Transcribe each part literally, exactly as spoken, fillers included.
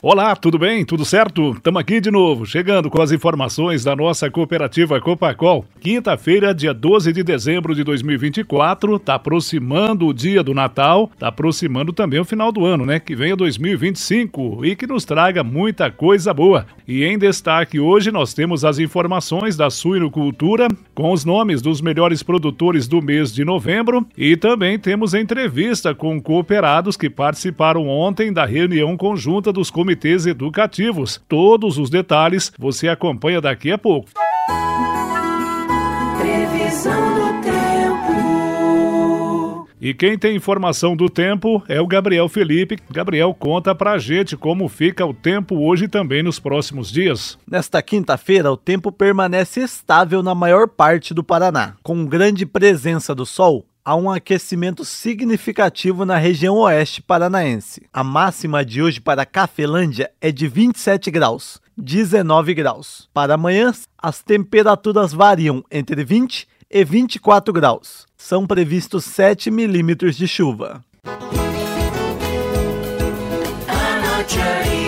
Olá, tudo bem? Tudo certo? Estamos aqui de novo, chegando com as informações da nossa cooperativa Copacol. Quinta-feira, dia doze de dezembro de dois mil e vinte e quatro, está aproximando o dia do Natal, está aproximando também o final do ano, né? Que venha dois mil e vinte e cinco e que nos traga muita coisa boa. E em destaque hoje nós temos as informações da suinocultura, com os nomes dos melhores produtores do mês de novembro, e também temos entrevista com cooperados que participaram ontem da reunião conjunta dos comitês educativos. Todos os detalhes você acompanha daqui a pouco. Previsão do tempo. E quem tem informação do tempo é o Gabriel Felipe. Gabriel, conta pra gente como fica o tempo hoje e também nos próximos dias. Nesta quinta-feira, o tempo permanece estável na maior parte do Paraná, com grande presença do sol. Há um aquecimento significativo na região oeste paranaense. A máxima de hoje para Cafelândia é de vinte e sete graus, dezenove graus. Para amanhã, as temperaturas variam entre vinte e vinte e quatro graus. São previstos sete milímetros de chuva. Anote aí.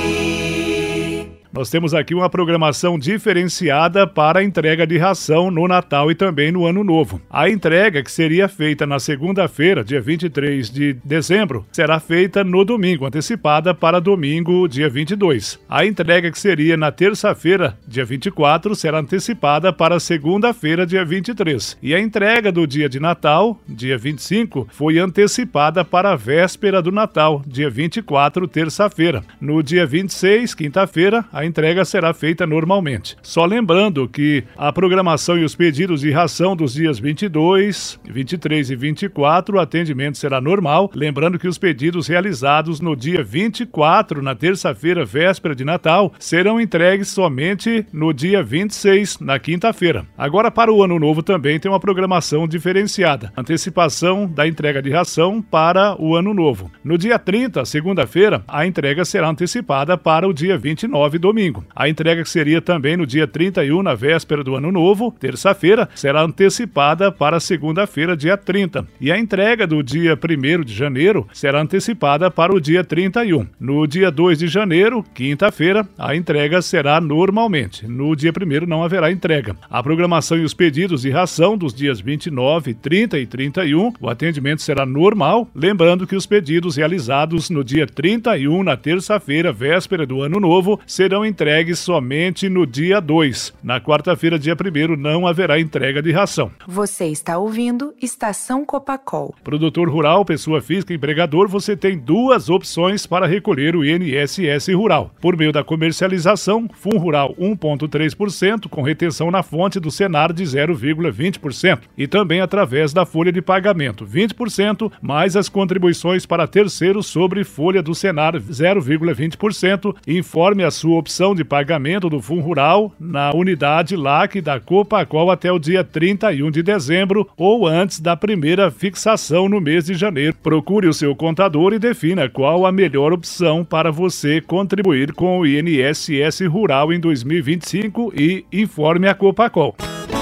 Nós temos aqui uma programação diferenciada para a entrega de ração no Natal e também no Ano Novo. A entrega, que seria feita na segunda-feira, dia vinte e três de dezembro, será feita no domingo, antecipada para domingo, dia vinte e dois. A entrega, que seria na terça-feira, dia vinte e quatro, será antecipada para segunda-feira, dia vinte e três. E a entrega do dia de Natal, dia vinte e cinco, foi antecipada para a véspera do Natal, dia vinte e quatro, terça-feira. No dia vinte e seis, quinta-feira, a A entrega será feita normalmente. Só lembrando que a programação e os pedidos de ração dos dias vinte e dois, vinte e três e vinte e quatro, o atendimento será normal. Lembrando que os pedidos realizados no dia vinte e quatro, na terça-feira, véspera de Natal, serão entregues somente no dia vinte e seis, na quinta-feira. Agora, para o Ano Novo também tem uma programação diferenciada. Antecipação da entrega de ração para o Ano Novo. No dia trinta, segunda-feira, a entrega será antecipada para o dia vinte e nove, domingo. A entrega, que seria também no dia trinta e um, na véspera do Ano Novo, terça-feira, será antecipada para segunda-feira, dia trinta. E a entrega do dia primeiro de janeiro será antecipada para o dia trinta e um. No dia dois de janeiro, quinta-feira, a entrega será normalmente. No dia primeiro não haverá entrega. A programação e os pedidos de ração dos dias vinte e nove, trinta e trinta e um, o atendimento será normal. Lembrando que os pedidos realizados no dia trinta e um, na terça-feira, véspera do Ano Novo, serão entregues somente no dia dois. Na quarta-feira, dia primeiro, não haverá entrega de ração. Você está ouvindo Estação Copacol. Produtor rural, pessoa física, empregador, você tem duas opções para recolher o I N S S rural. Por meio da comercialização, Fundo Rural um vírgula três por cento, com retenção na fonte do Senar de zero vírgula vinte por cento. E também através da folha de pagamento, vinte por cento, mais as contribuições para terceiros sobre folha do Senar, zero vírgula vinte por cento. Informe a sua opção de pagamento do Fundo Rural na unidade L A C da Copacol até o dia trinta e um de dezembro ou antes da primeira fixação no mês de janeiro. Procure o seu contador e defina qual a melhor opção para você contribuir com o I N S S Rural em dois mil e vinte e cinco e informe a Copacol.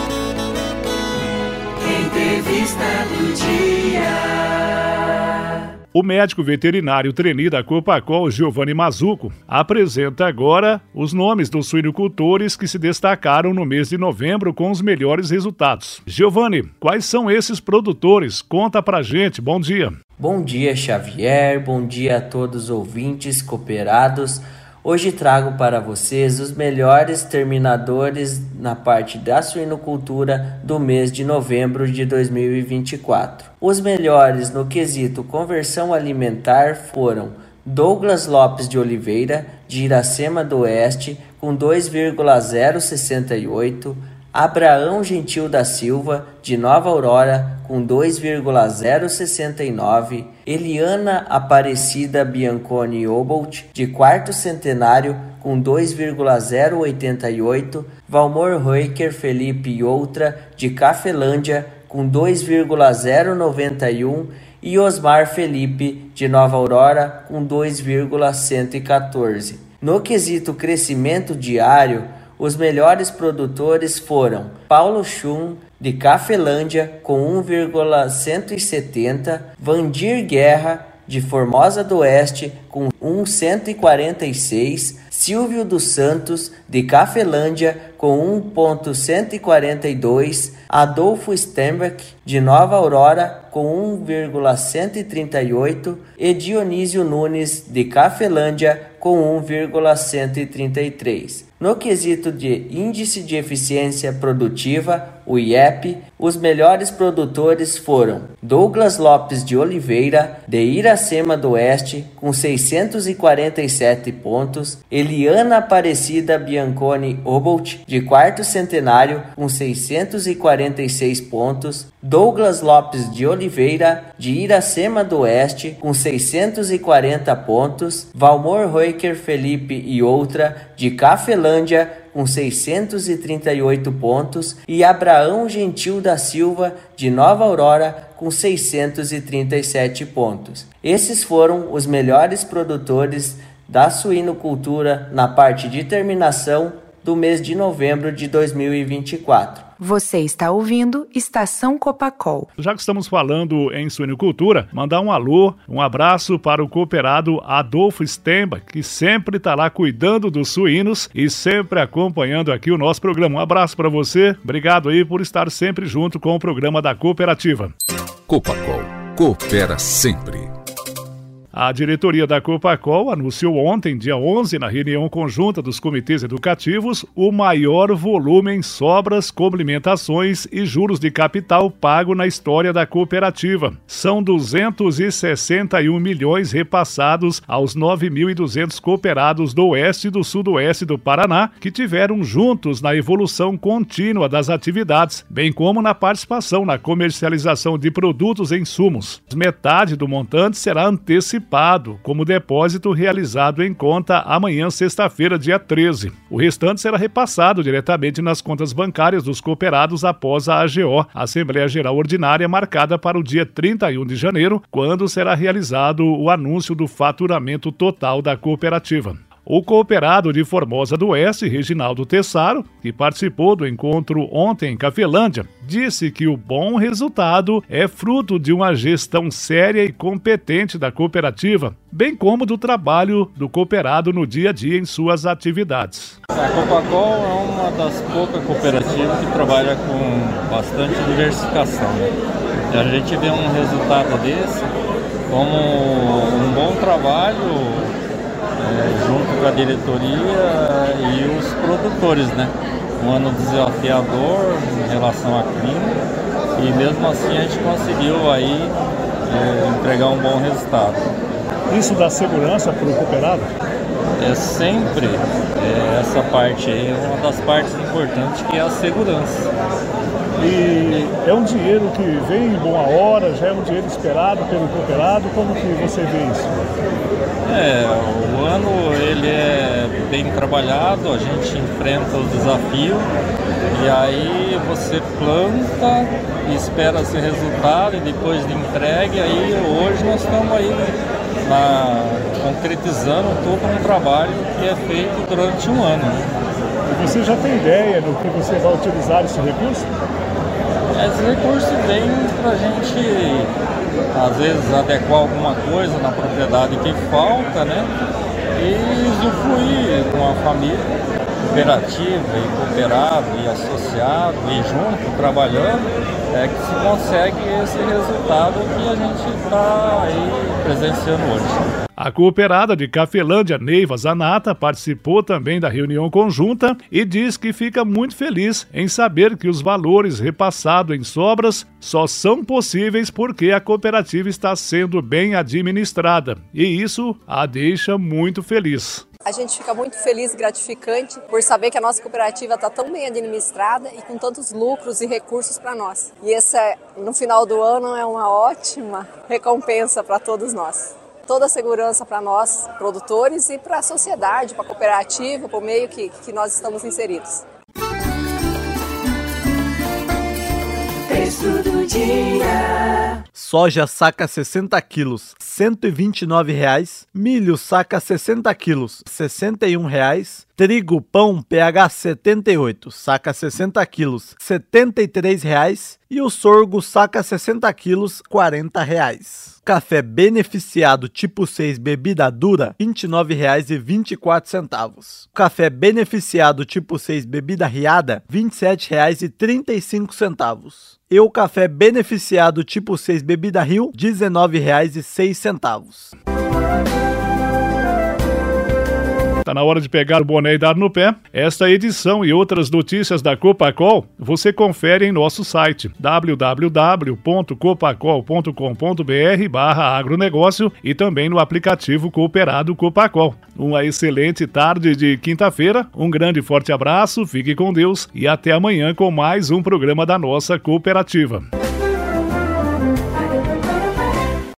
Entrevista do dia. O médico veterinário trainee da Copacol, Giovanni Mazzuco, apresenta agora os nomes dos suinocultores que se destacaram no mês de novembro com os melhores resultados. Giovanni, quais são esses produtores? Conta pra gente. Bom dia. Bom dia, Xavier. Bom dia a todos os ouvintes cooperados. Hoje trago para vocês os melhores terminadores na parte da suinocultura do mês de novembro de dois mil e vinte e quatro. Os melhores no quesito conversão alimentar foram Douglas Lopes de Oliveira, de Iracema do Oeste, com dois vírgula zero sessenta e oito, Abraão Gentil da Silva, de Nova Aurora, com dois vírgula zero sessenta e nove, Eliana Aparecida Bianconi Obolt, de Quarto Centenário, com dois vírgula zero oitenta e oito, Valmor Roiker Felipe Outra, de Cafelândia, com dois vírgula zero noventa e um, e Osmar Felipe, de Nova Aurora, com dois vírgula cento e quatorze. No quesito crescimento diário, os melhores produtores foram Paulo Schum, de Cafelândia, com um vírgula cento e setenta, Vandir Guerra, de Formosa do Oeste com um vírgula cento e quarenta e seis, Silvio dos Santos de Cafelândia com um vírgula cento e quarenta e dois, Adolfo Stenbeck de Nova Aurora com um vírgula cento e trinta e oito e Dionísio Nunes de Cafelândia com um vírgula cento e trinta e três. No quesito de Índice de Eficiência Produtiva, o I E P, os melhores produtores foram Douglas Lopes de Oliveira, de Iracema do Oeste, com seiscentos e quarenta e sete pontos, Eliana Aparecida Bianconi Obolt, de Quarto Centenário, com seiscentos e quarenta e seis pontos, Douglas Lopes de Oliveira, de Iracema do Oeste, com seiscentos e quarenta pontos, Valmor Roiker Felipe e outra, de Cafelândia, com seiscentos e trinta e oito pontos, e Abraão Gentil da Silva, de Nova Aurora, com seiscentos e trinta e sete pontos. Esses foram os melhores produtores da suinocultura na parte de terminação do mês de novembro de dois mil e vinte e quatro. Você está ouvindo Estação Copacol. Já que estamos falando em suinocultura, mandar um alô, um abraço para o cooperado Adolfo Stenbeck, que sempre está lá cuidando dos suínos e sempre acompanhando aqui o nosso programa. Um abraço para você, obrigado aí por estar sempre junto com o programa da cooperativa. Copacol, coopera sempre. A diretoria da Copacol anunciou ontem, dia onze, na reunião conjunta dos comitês educativos, o maior volume em sobras, complementações e juros de capital pago na história da cooperativa. São duzentos e sessenta e um milhões repassados aos nove mil e duzentos cooperados do Oeste e do Sudoeste do Paraná, que tiveram juntos na evolução contínua das atividades, bem como na participação na comercialização de produtos e insumos. Metade do montante será antecipado como depósito realizado em conta amanhã, sexta-feira, dia treze. O restante será repassado diretamente nas contas bancárias dos cooperados após a A G O, Assembleia Geral Ordinária, marcada para o dia trinta e um de janeiro, quando será realizado o anúncio do faturamento total da cooperativa. O cooperado de Formosa do Oeste, Reginaldo Tessaro, que participou do encontro ontem em Cafelândia, disse que o bom resultado é fruto de uma gestão séria e competente da cooperativa, bem como do trabalho do cooperado no dia a dia em suas atividades. A Copacol é uma das poucas cooperativas que trabalha com bastante diversificação, né? E a gente vê um resultado desse como um bom trabalho É, junto com a diretoria e os produtores, né? Um ano desafiador em relação a clima e mesmo assim a gente conseguiu aí é, entregar um bom resultado. Isso dá segurança para o cooperado? É sempre é, essa parte aí, é uma das partes importantes, que é a segurança. E é um dinheiro que vem em boa hora, já é um dinheiro esperado pelo cooperado, como que você vê isso? É, o ano ele é bem trabalhado, a gente enfrenta o desafio e aí você planta e espera esse resultado e depois de entregue, aí hoje nós estamos aí na, concretizando todo um trabalho que é feito durante um ano. E você já tem ideia do que você vai utilizar esse recurso? Esse recurso vem para a gente, às vezes, adequar alguma coisa na propriedade que falta, né? E usufruir com a família, cooperativa e cooperado e associado e junto, trabalhando, é que se consegue esse resultado que a gente está aí presenciando hoje. A cooperada de Cafelândia, Neiva Zanata, participou também da reunião conjunta e diz que fica muito feliz em saber que os valores repassados em sobras só são possíveis porque a cooperativa está sendo bem administrada, e isso a deixa muito feliz. A gente fica muito feliz e gratificante por saber que a nossa cooperativa está tão bem administrada e com tantos lucros e recursos para nós. E esse, no final do ano, é uma ótima recompensa para todos nós. Toda a segurança para nós, produtores, e para a sociedade, para a cooperativa, para o meio que, que nós estamos inseridos. Texto do dia. Soja saca sessenta quilos, cento e vinte e nove reais. Milho saca sessenta quilos, sessenta e um reais. Trigo pão P H setenta e oito, saca sessenta quilos, setenta e três reais. e o sorgo saca sessenta quilos, quarenta reais. Café beneficiado tipo seis bebida dura, vinte e nove reais e vinte e quatro centavos. Café beneficiado tipo seis bebida riada, vinte e sete reais e trinta e cinco centavos. E o café beneficiado tipo seis bebida Rio, dezenove reais e seis centavos. Tá na hora de pegar o boné e dar no pé. Esta edição e outras notícias da Copacol você confere em nosso site w w w ponto copacol ponto com ponto b r barra agronegócio e também no aplicativo Cooperado Copacol. Uma excelente tarde de quinta-feira, um grande e forte abraço, fique com Deus e até amanhã com mais um programa da nossa cooperativa.